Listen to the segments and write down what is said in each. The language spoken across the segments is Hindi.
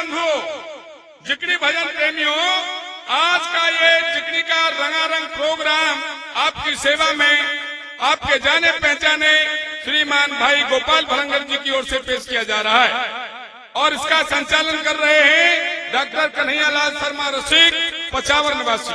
बंधु, जिकड़ी भजन प्रेमियों, आज का ये जिकड़ी का रंगारंग प्रोग्राम आपकी सेवा में आपके जाने पहचाने श्रीमान भाई गोपाल भलंगर जी की ओर से पेश किया जा रहा है और इसका संचालन कर रहे हैं डॉक्टर कन्हैयालाल शर्मा रसिक, पचावर निवासी।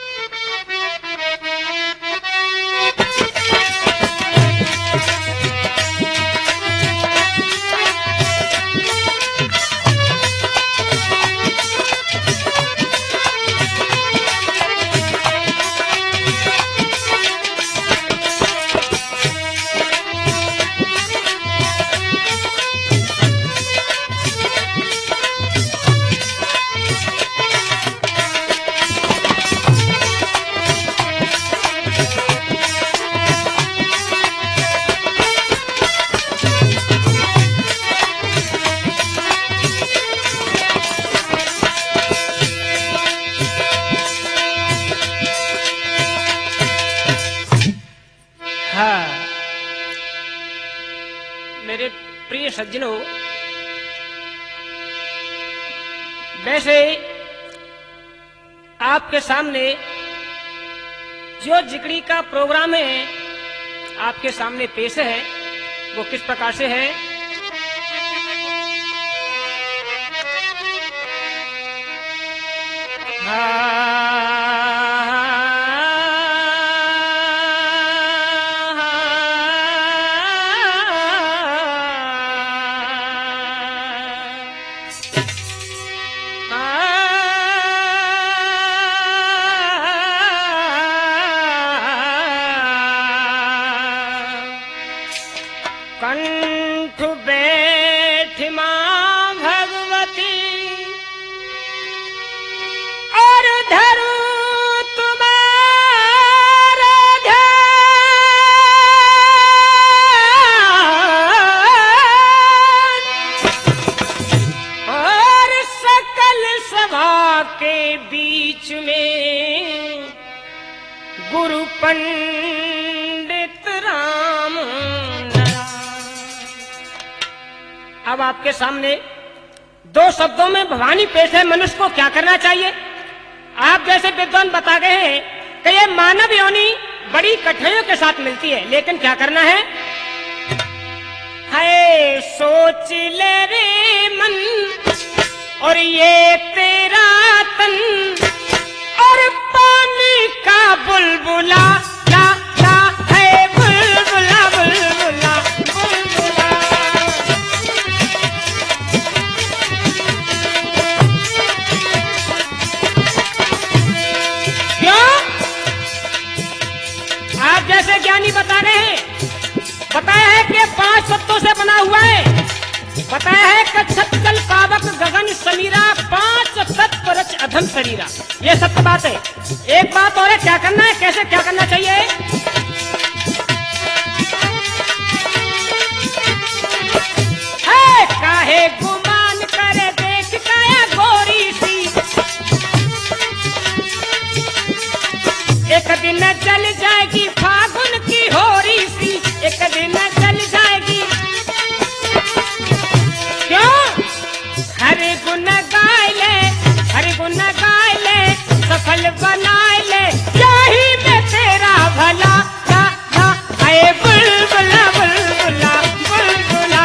मेरे प्रिय सज्जनों, वैसे आपके सामने जो जिकड़ी का प्रोग्राम है आपके सामने पेश है वो किस प्रकार से है। कंठ बैठ मां भगवती और धरू तुम्हारा ध्यान और सकल सभा के बीच में गुरु पंडित राम। अब आपके सामने दो शब्दों में भवानी पेश है, मनुष्य को क्या करना चाहिए। आप जैसे विद्वान बता गए हैं कि ये मानव योनि बड़ी कठिनाइयों के साथ मिलती है, लेकिन क्या करना है। है सोच ले रे मन और ये तेरा तन और पानी का बुलबुला ला ला है बुलबुला बुलबुला बुलबुला। आप जैसे ज्ञानी बता रहे हैं, बताया है कि 5 तत्वों से बना हुआ है। बताया है कि छत जल पावक गगन समीरा 5 तत्व रच अधम शरीरा। ये सत्य बात है। एक बात और है, क्या करना है, कैसे क्या करना चाहिए। है काहे गुमान करे देख काया गोरी सी, एक दिन चल जाएगी फागुन की होरी सी, एक दिन चल जाएगी। क्यों हरे गुण गाय ले, हरे गुण गाय ले, सफल बनाए ले, यही में तेरा भला ला ला आए बुलबुला बुलबुला बुलबुला।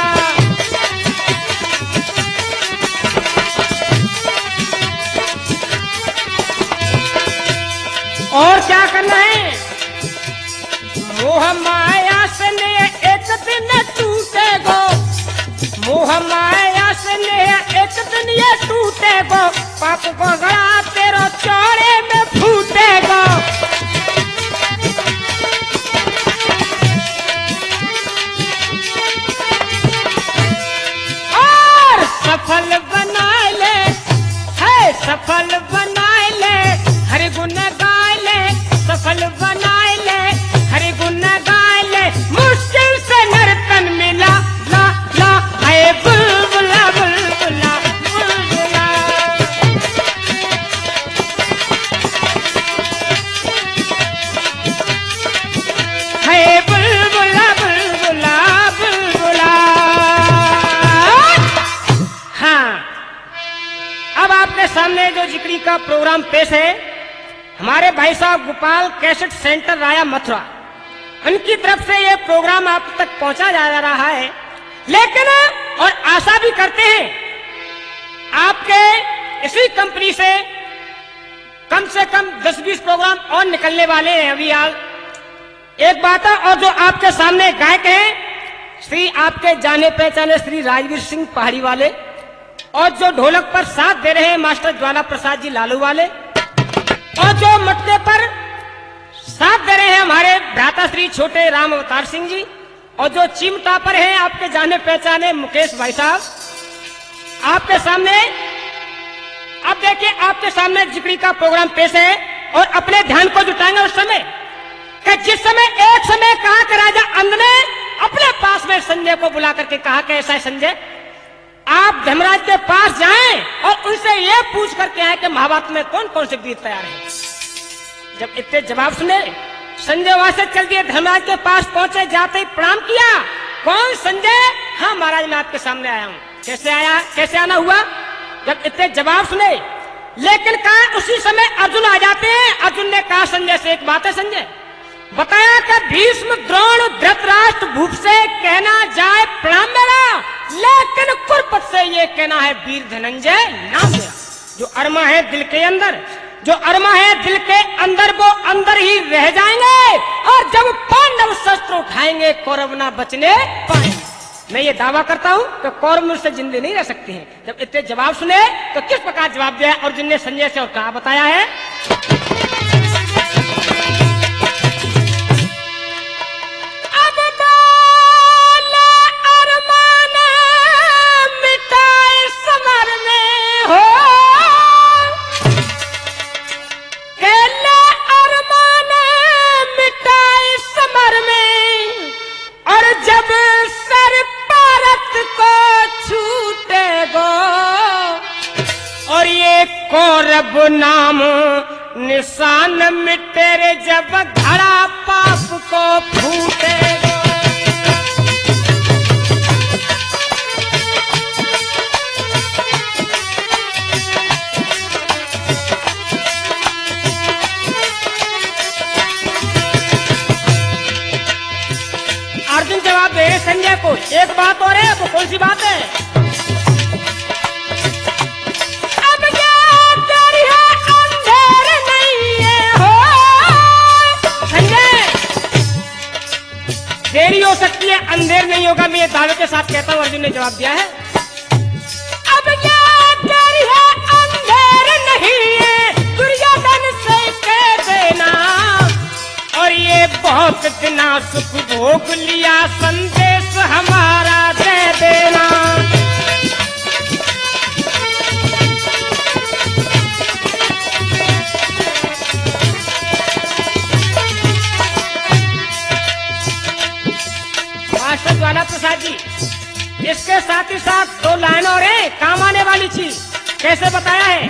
और क्या करना है। मोह माया से एक दिन टूटेगो, मोह माया से एक दिन ये टूटेगो, पाप पगड़ा तेरो चौड़े में फूटेगो। और सफल बनाए ले, है सफल बनाए ले, हरि गुण गाए ले, सफल बनाए ले, हरि गुण गाए ले, मुश्किल से नर्तन मिला ला ला आए बुलबुला बुलबुला बुलबुला। आपके सामने जो जिक्री का प्रोग्राम पेश है, हमारे भाई साहब गोपाल कैसेट सेंटर राया मथुरा, उनकी तरफ से ये प्रोग्राम आप तक पहुंचा जा रहा है। लेकिन और आशा भी करते हैं आपके इसी कंपनी से कम 10-20 प्रोग्राम और निकलने वाले हैं अभी हाल। एक बात है, और जो आपके सामने गायक हैं श्री आपके जाने पहचाने श्री राजवीर सिंह पहाड़ी वाले, और जो ढोलक पर साथ दे रहे हैं मास्टर ज्वाला प्रसाद जी लालू वाले, और जो मटके पर साथ दे रहे हैं हमारे भ्राता श्री छोटे राम अवतार सिंह जी, और जो चिमटा पर हैं आपके जाने पहचाने मुकेश भाई साहब। आपके सामने अब देखिए, आपके सामने जिक्री का प्रोग्राम पेश है, और अपने ध्यान को जुटाएंगे उस समय कि जिस समय एक समय कहा कि राजा अंध ने अपने पास में संजय को बुला करके कहा कि ऐसा है संजय, आप धर्मराज के पास जाएं और उनसे यह पूछ करके आए कि महाभारत में कौन कौन से वीर तैयार हैं। जब इतने जवाब सुने, संजय वहां से चल दिए, धर्मराज के पास पहुंचे, जाते ही प्रणाम किया। कौन संजय? हाँ महाराज, मैं आपके सामने आया हूँ। कैसे आया, कैसे आना हुआ? जब इतने जवाब सुने, लेकिन कहा उसी समय अर्जुन आ जाते हैं। अर्जुन ने कहा संजय से एक बात है संजय, बताया कि भीष्म द्रोण धृतराष्ट्र भूप से कहना जाए प्रणाम मेरा, लेकिन कुरपत से ये कहना है वीर धनंजय नाम मेरा। जो अरमा है दिल के अंदर, जो अरमा है दिल के अंदर, वो अंदर ही रह जाएंगे, और जब पांडव शस्त्र उठाएंगे कौरव ना बचने पाएंगे। मैं ये दावा करता हूं कि कौरव मुझसे जिंदे नहीं रह सकते हैं। जब इतने जवाब सुने तो किस प्रकार जवाब दिया अर्जुन ने संजय से, और कहा बताया है कौरव नाम निशान मिटे रे, जब घड़ा पाप को फूटेगा। अर्जुन जवाब दे रहे संजय को, एक बात और है, वो कौन सी बात है? देरी हो सकती है, अंधेर नहीं होगा, मैं ये दावे के साथ कहता हूं। अर्जुन ने जवाब दिया है अब क्या देरी है, अंधेर नहीं है, दुर्योधन से कह देना, और ये बहुत दिना सुख भोग लिया, संदेश हमारा दे देना। मास्टर ज्वाला प्रसाद जी, इसके साथ ही साथ दो लाइन और है काम आने वाली चीज। कैसे बताया है?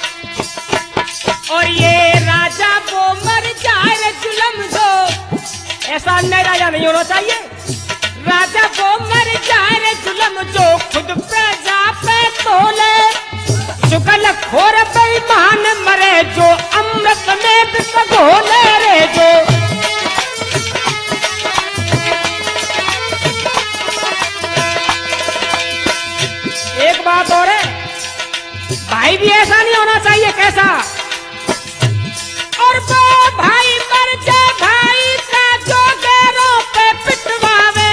और ये राजा वो मर जाए रे जुलम जो, ऐसा अन्याय राजा नहीं होना चाहिए। राजा वो मर जाए रे जुलम जो, खुद पे जा पे तोले, चुगल खोर बेईमान मरे जो, अमृत में घोले रे जो। एक बात और है, भाई भी ऐसा नहीं होना चाहिए। कैसा? और वो भाई मर जाए भाई का जो गैरों पे पिटवावे,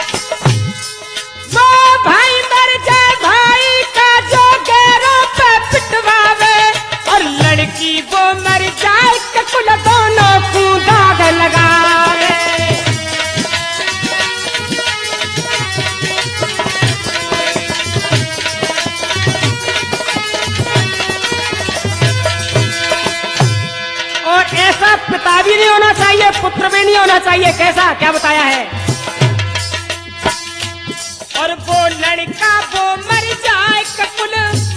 वो भाई मर जाए भाई का जो गैरों पे पिटवावे, और लड़की वो मर जाए कि कुल दोनों को दाग लगावे। ऐसा पिता भी नहीं होना चाहिए, पुत्र भी नहीं होना चाहिए। कैसा? क्या बताया है? और वो लड़का वो मर जाए ककुल,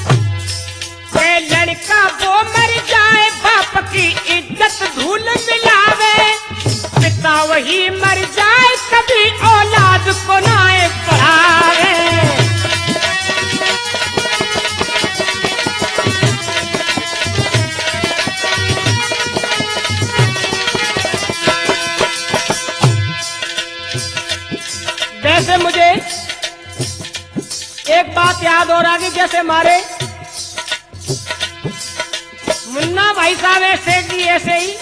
लड़का वो मर जाए बाप की इज्जत धूल मिलावे, पिता वही मर जाए कभी औलाद को ना पढ़ावे। एक बात याद और आ गई, जैसे हमारे मुन्ना भाई साहब है सेठ जी, ऐसे ही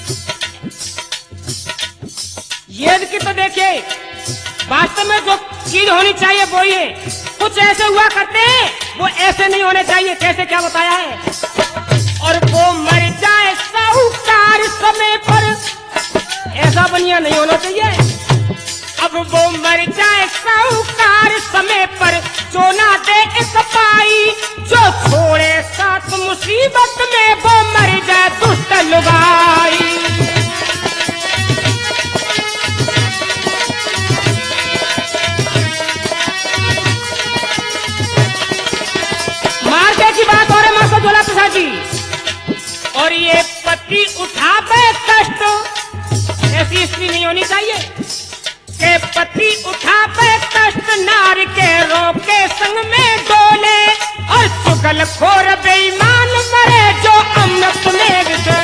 ये की तो देखिए वास्तव में जो चीज होनी चाहिए वो ये कुछ ऐसे हुआ करते हैं, वो ऐसे नहीं होने चाहिए। कैसे, क्या बताया है? और वो मर जाए साहूकार समय पर, ऐसा बनिया नहीं होना चाहिए। अब वो मर जाए साहूकार समय पर, जो ना दे एक पाई, जो छोड़े साथ मुसीबत में, वो मर जाए दुष्ट लुगाई। मारके की बात हो रही है मास्टर ज्वाला प्रसाद जी। और ये पति उठावे कष्ट, ऐसी स्त्री नहीं होनी चाहिए के पति उठावे कष्ट, नार के रोके संग में डोले, और चुगल खोर बेईमान मरे जो अमृत में विषे।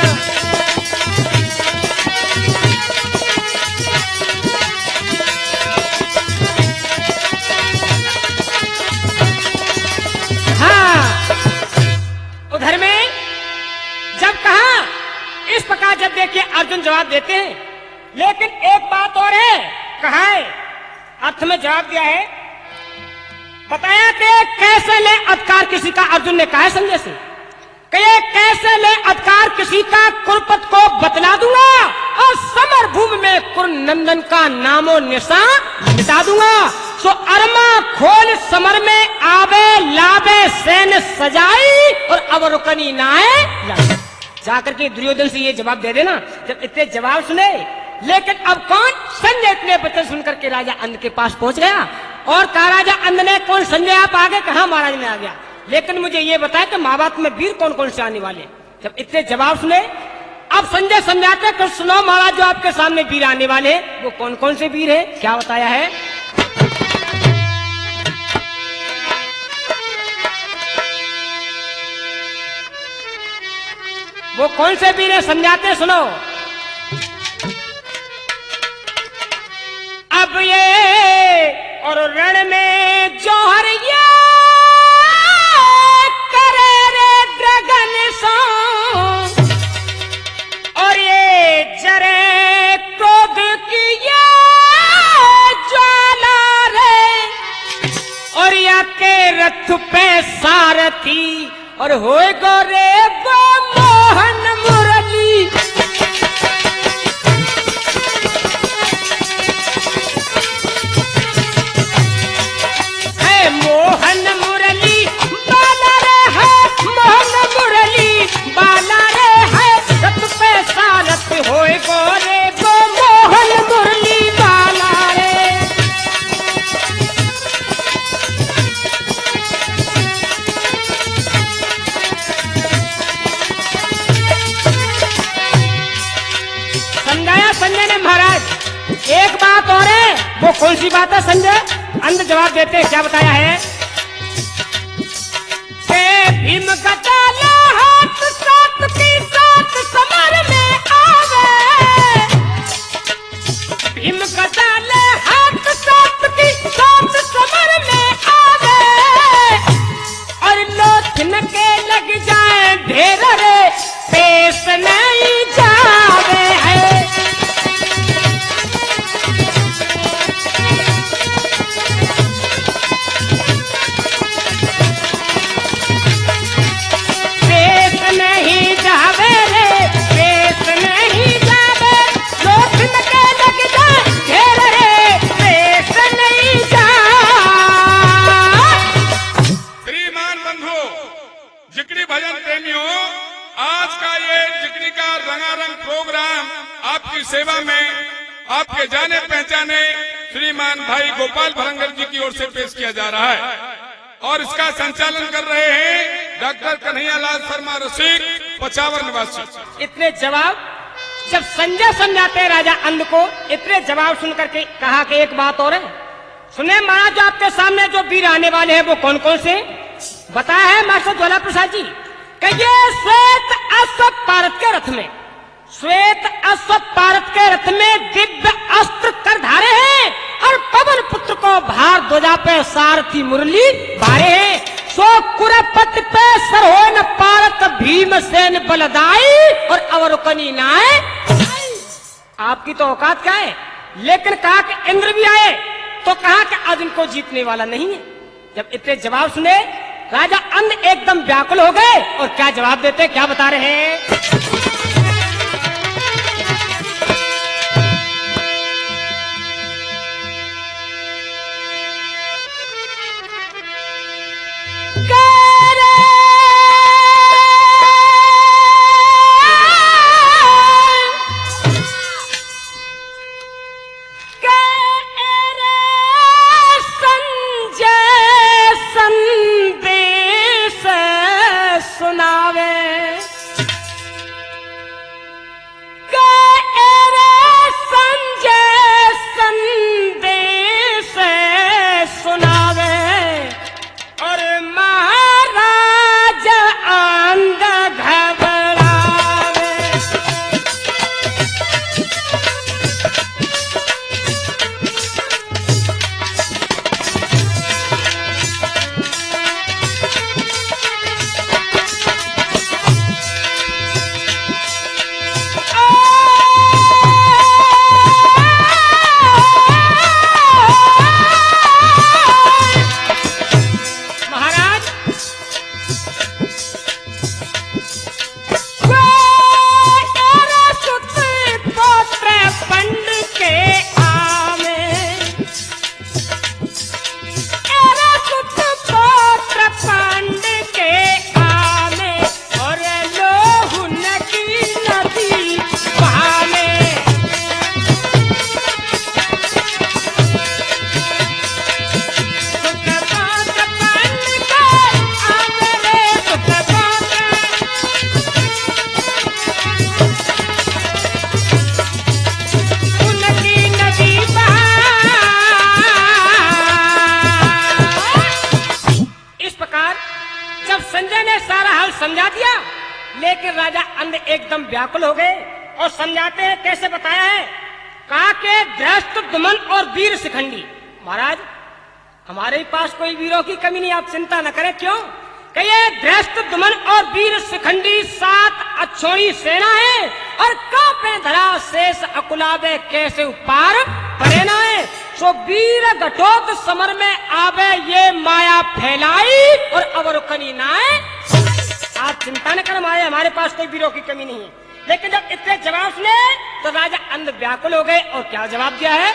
हाँ, उधर में जब कहा इस प्रकार, जब देखिए अर्जुन जवाब देते हैं, लेकिन एक बात और है, कहा है अर्थ में जवाब दिया है, बताया कि कैसे ले अधिकार किसी का। अर्जुन ने कहा है संजय से कि कैसे ले अधिकार किसी का, कुरुपत को बतला दूंगा, और समर भूमि में कुरुनंदन का नामो निशान मिटा दूंगा। सो अरमा खोल समर में आवे लावे सैन्य सजाई, और अब रुकनी ना है। जाकर के दुर्योधन से ये जवाब दे देना। जब इतने जवाब सुने, लेकिन अब कौन? संजय इतने वचन सुनकर के राजा अंध के पास पहुंच गया और कहा, राजा अंध ने, कौन संजय आप आ गए? कहा महाराज ने आ गया, लेकिन मुझे ये बताया कि महाभारत में वीर कौन कौन से आने वाले। जब इतने जवाब सुने, अब संजय समझाते कि सुनो महाराज, जो आपके सामने वीर आने वाले वो कौन कौन से वीर है। क्या बताया है? वो कौन से वीर है समझाते, सुनो। अब ये और रण में जौहर ये करे रे ड्रगन सो, और ये जरे क्रोध की ये ज्वाला रे, और या के रथ पे सारथी, और होए गोरे वो मोहन मुरली। है मोहन मुरली बाला रे, है मोहन मुरली बाला रे, है रथ पे सारथ होए गोरे वो मोहन मुरली बाला रे। संजय ने, महाराज एक बात और है। वो कौन सी बात है संजय? अंध जवाब देते हैं, क्या बताया है? भीम गदाले हाथ साथ की साथ समर में आवे, भीम गदाले हाथ साथ की साथ समर में आवे, और लोथन के लग जाए ढेर रे, पेश नहीं जावे है। आपकी सेवा में आपके जाने पहचाने श्रीमान भाई गोपाल भरंगर जी की ओर से पेश किया जा रहा है, और इसका संचालन कर रहे हैं डॉक्टर कन्हैयालाल शर्मा रसिक, पचावर निवासी। इतने जवाब जब संजय समझाते हैं राजा अंध को, इतने जवाब सुनकर के कहा कि एक बात और है, सुने महाराज, जो आपके सामने जो वीर आने वाले हैं वो कौन कौन से बताया है मास्टर ज्वाला प्रसाद जी? कि ये श्वेत अश्व पारत के रथ में, श्वेत अश्व पारत के रथ में दिव्य अस्त्र कर धारे हैं, और पवन पुत्र को भार ध्वजा पे सारथी मुरली भारे है। सो कुरपत पे सर हो न पारत भीमसेन बलदाई और अवरुकनी नाय। आपकी तो औकात क्या है, लेकिन कहा कि इंद्र भी आए तो कहा कि आज इनको जीतने वाला नहीं है। जब इतने जवाब सुने राजा अंध एकदम व्याकुल हो गए और क्या जवाब देते, क्या बता रहे हैं। समझा दिया, लेकिन राजा अंध एकदम व्याकुल हो गए और समझाते हैं कैसे बताया है। कहा के धृष्टद्युम्न और वीर शिखंडी, महाराज हमारे पास कोई वीरों की कमी नहीं, आप चिंता न करें। क्यों कहिए, धृष्टद्युम्न और वीर शिखंडी 7 अक्षौणी सेना है और कांपे धरा शेष अकुलाबे कैसे उपार परे ना है। सो वीर घटोत समर में आवे ये माया फैलाई और अवरुकनी नाए। आप चिंता न करें, हमारे पास कोई वीरों की कमी नहीं है। लेकिन जब इतने जवाब सुने तो राजा अंध व्याकुल हो गए और क्या जवाब दिया है।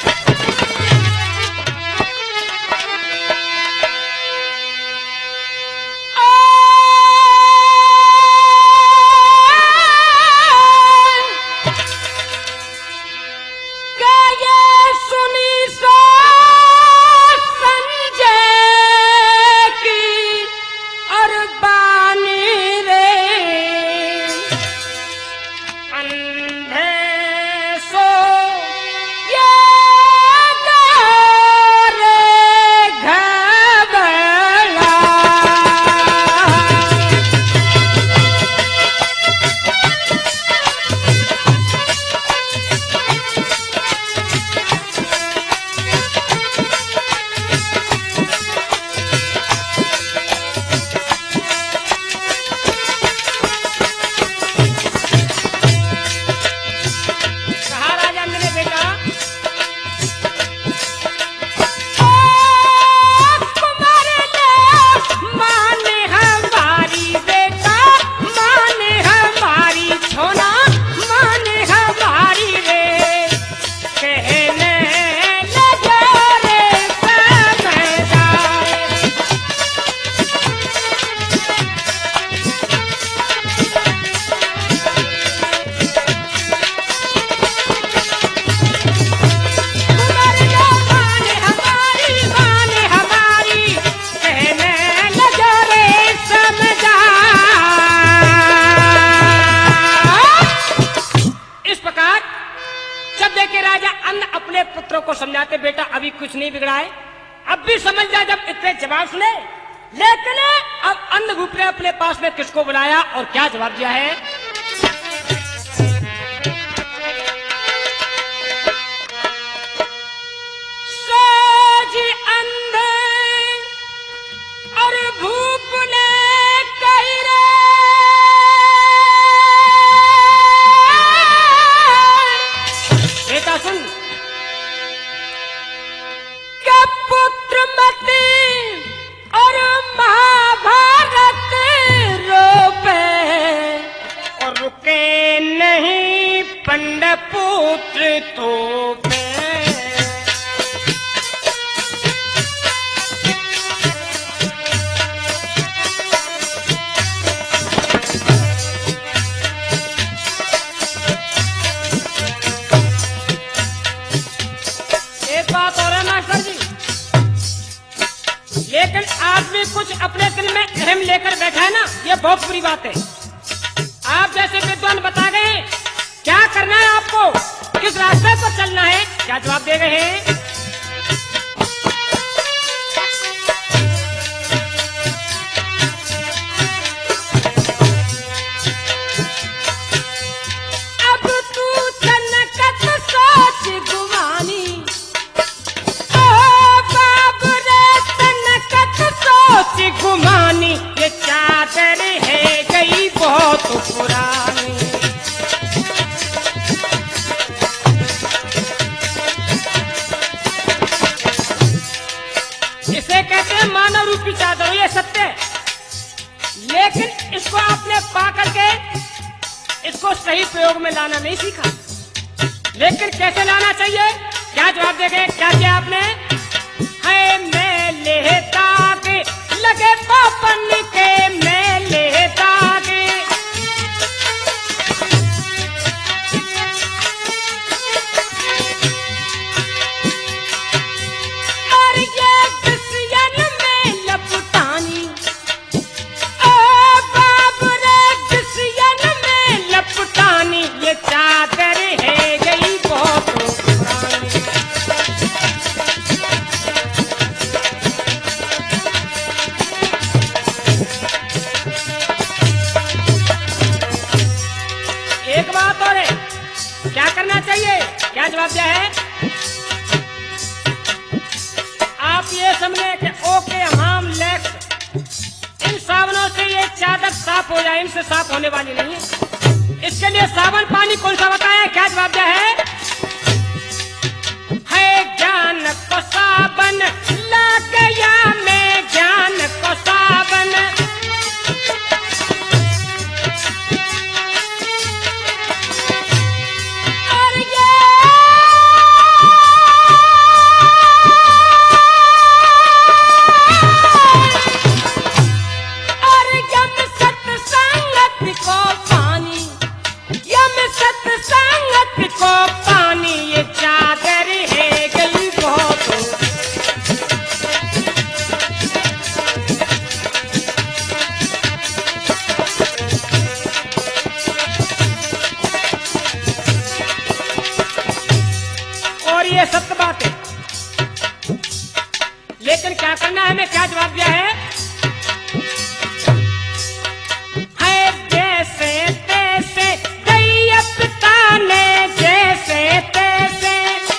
समझाते बेटा अभी कुछ नहीं बिगड़ा है, अब भी समझ जा जब इतने जवाब सुने। लेकिन अब अंधभूप ने अपने पास में किसको बुलाया और क्या जवाब दिया है। सोच शर्तों पे। एक बात और है मास्टर जी, लेकिन आदमी कुछ अपने दिल में अहम लेकर बैठा है ना, ये बहुत बुरी बात है। आप जैसे विद्वान बता गए क्या करना है आपको, किस रास्ते पर चलना है, क्या जवाब दे रहे हैं? अब तू तनकत सोच गुमानी, ओ बाबू रे तनकत सोच गुमानी, ये चादर है गई बहुत पुरानी। इसे कहते हैं मानव रूपी चादर, ये सत्य है। लेकिन इसको आपने पा करके इसको सही प्रयोग में लाना नहीं सीखा। लेकिन कैसे लाना चाहिए, क्या जवाब देंगे, क्या किया आपने? है मेले दाग लगे पापन के, मेले दाग। और ये बिस्यन में लपटानी, ओ बाबू रे बिस्यन में लपटानी, ये चादर है गई बहुत पुरानी। एक बात और है, क्या करना चाहिए, क्या जवाब दिया है? आप ये समझे कि ओके हम लेक्स इन साबुनों से ये चादर साफ हो जाए, इनसे साफ होने वाली नहीं है। इसके लिए साबुन पानी कौन सा बताया, क्या जवाब दिया है? ज्ञान को साबन ला गया मैं, ज्ञान को साबन। और ये और यम सत्संगत को पानी, यम सत्संगत को पानी, ये चादर है गई बहुत। और ये सत्य बात है, लेकिन क्या करना है, हमें क्या जवाब दिया है? जैसे तैसे दैया पिता ने, जैसे तैसे।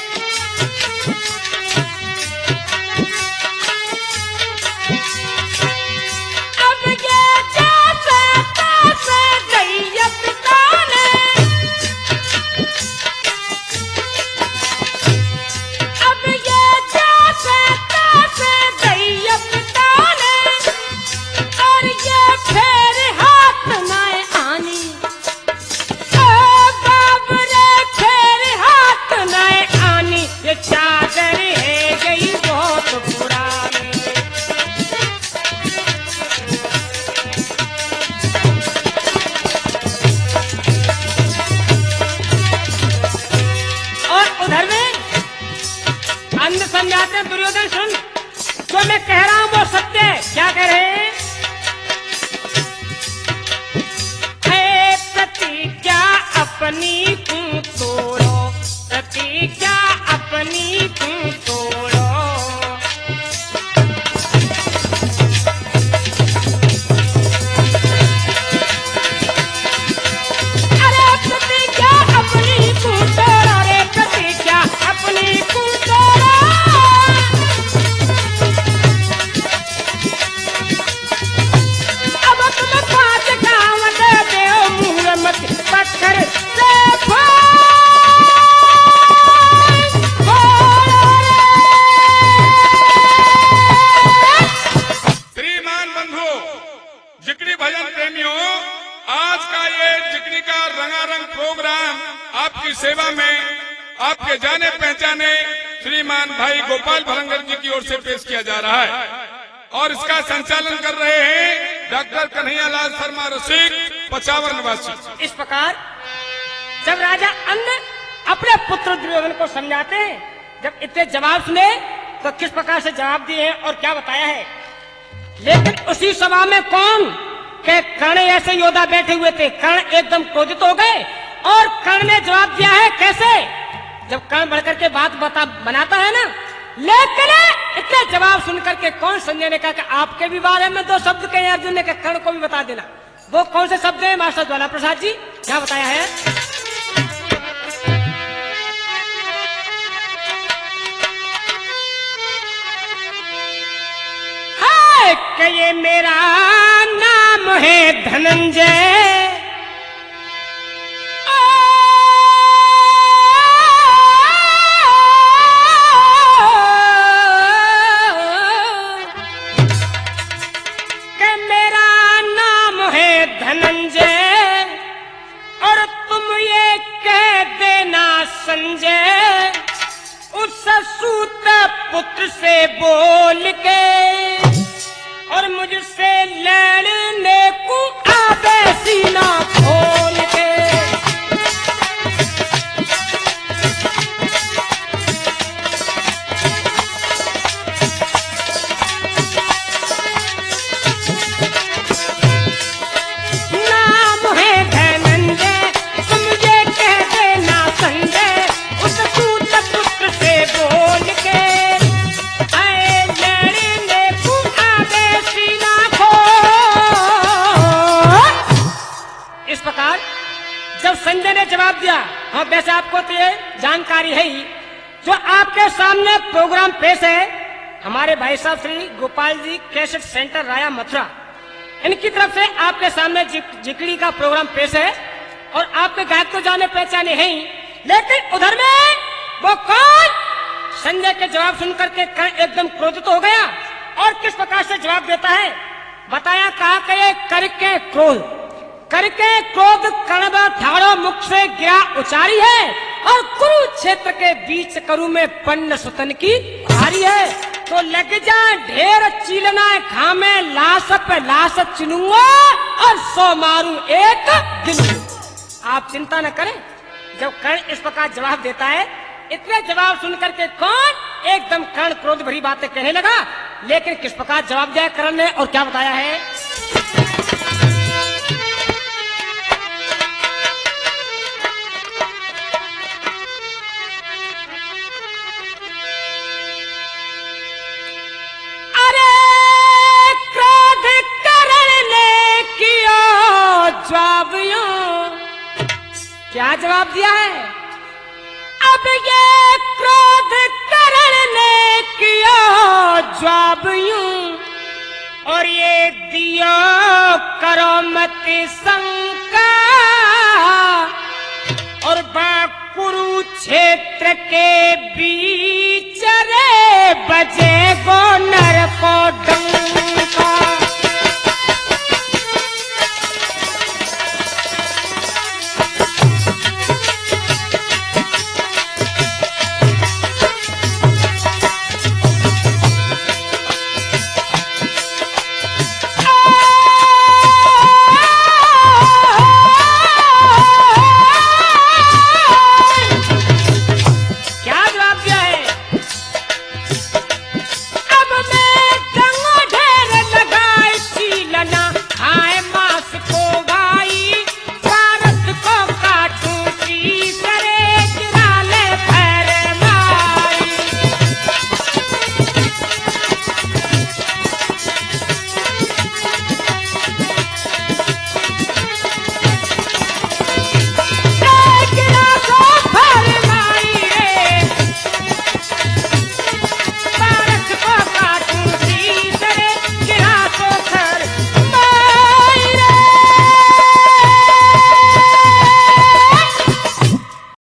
अब ये जैसे तैसे दैया पिता ने, अब ये जैसे तैसे दैया पिता ने। और ये फेर हाथ नाए आनी, ओ बाबू रे फेर हाथ नाए आनी, ये चादर है गई बहुत पुरानी। और उधर में अंध समझाते हैं दुर्योधन, सुन जो मैं कह रहा हूं वो सत्य है, क्या कह रहे हैं? प्रतिज्ञा अपनी तू तोड़ो, प्रतिज्ञा अपनी तू तोड़ो। अरे प्रतिज्ञा अपनी तू तोड़ो, रे प्रतिज्ञा अपनी तू तोड़ो। अब तुम 5 गाँव दे दो मुँह मत पत्थर से श्रीमान बंधु, जिकड़ी भजन प्रेमियों, आज का ये जिकड़ी का रंगारंग प्रोग्राम आपकी सेवा में आपके जाने पहचाने श्रीमान भाई गोपाल भरंगर जी की ओर से पेश किया जा रहा है और इसका संचालन कर रहे हैं डॉक्टर कन्हैयालाल शर्मा रसिक, पचावर निवासी। इस प्रकार जब राजा अन्न अपने पुत्र दुर्योधन को समझाते हैं, जब इतने जवाब सुने तो किस प्रकार से जवाब दिए हैं और क्या बताया है। लेकिन उसी सभा में कौन के कर्ण ऐसे योद्धा बैठे हुए थे, कर्ण एकदम क्रोधित हो गए और कर्ण ने जवाब दिया है कैसे, जब कर्ण बढ़कर के बात बनाता है ना। लेकिन इतने जवाब सुनकर के कौन संजय ने कहा कि आपके भी बारे में 2 शब्द कहे, अर्जुन ने कहा कर्ण को भी बता देना। वो कौन से शब्द है मास्टर ज्वाला प्रसाद जी, क्या बताया है। हाय कि ये मेरा नाम है धनंजय, संजय उस सूत पुत्र से बोल के और मुझसे लड़ने को आवे सीना खोल के। नाम है धनंजय, तुम ये कह देना संजय, उस सूत पुत्र से बोल के आए लड़ने को आवे सीना खोल। इस प्रकार जब संजय ने जवाब दिया, हाँ वैसे आपको तो ये जानकारी है ही, जो आपके सामने प्रोग्राम पेश है हमारे भाई साहब श्री गोपाल जी कैसेट सेंटर राया मथुरा, इनकी तरफ से आपके सामने जिकड़ी का प्रोग्राम पेश है और आपके गायक तो जाने पहचाने हैं ही। लेकिन उधर में वो कौन, संजय के जवाब सुनकर के एकदम क्रोधित हो गया और किस प्रकार से जवाब देता है बताया। कहा कि ये करके क्रोध कर्ण ठाड़ो मुख से गिरा उचारी है और कुरुक्षेत्र के बीच करु में पन्न सुतन की भारी है, तो लग जा ढेर चीलना खामे लाश पे लाश चुनूंगा और 100 मारू एक दिन। आप चिंता न करें। जब कर्ण इस प्रकार जवाब देता है, इतने जवाब सुनकर के कौन एकदम कर्ण क्रोध भरी बातें कहने लगा। लेकिन किस प्रकार जवाब दिया कर्ण ने और क्या बताया है। क्या जवाब दिया है। अब ये क्रोध कर्ण ने किया जवाब यूं और ये दिया करो मत शंका और कुरुक्षेत्र के बीच रे बजे गो नर को डंका।